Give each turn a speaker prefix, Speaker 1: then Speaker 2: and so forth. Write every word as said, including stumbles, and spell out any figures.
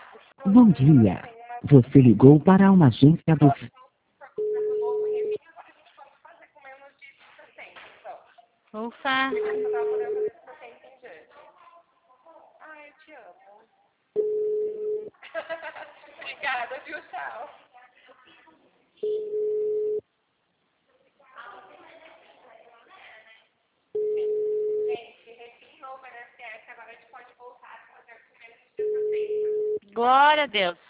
Speaker 1: Bom dia. Você ligou para uma agência do...
Speaker 2: Ufa.
Speaker 3: Obrigada, viu? Tchau. Gente, refinou o N S S, agora a gente pode voltar a fazer com menos de dezesseis.
Speaker 2: Glória a Deus.